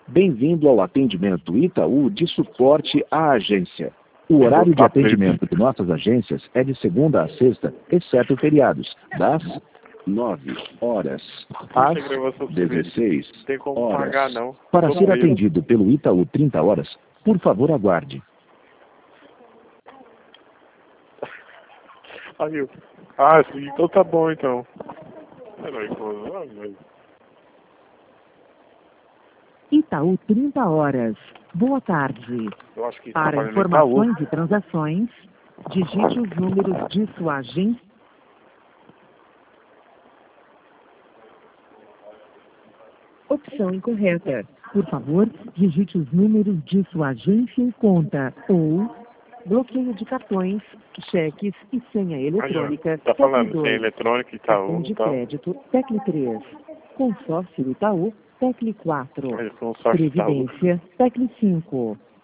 Bem-vindo ao atendimento Itaú de suporte à agência. O horário de atendimento de nossas agências é de segunda a sexta, exceto feriados, das 9 horas às 16 Não tem como horas. pagar, não. Para ser atendido pelo Itaú 30 horas, por favor aguarde. Aí, ah, sim, então tá bom, então. Itaú 30 horas. Boa tarde. Eu acho que Para trabalha no informações Itaú. e transações, digite os números de sua agência. Opção incorreta. Por favor, digite os números de sua agência em conta ou bloqueio de cartões, cheques e senha eletrônica. Tá falando, Tecle tem 2. eletrônico, Cartão Itaú, de tá? crédito, Tecle 3. Consórcio Itaú, Tecle 4. Consórcio Itaú. Previdência, Tecle 5.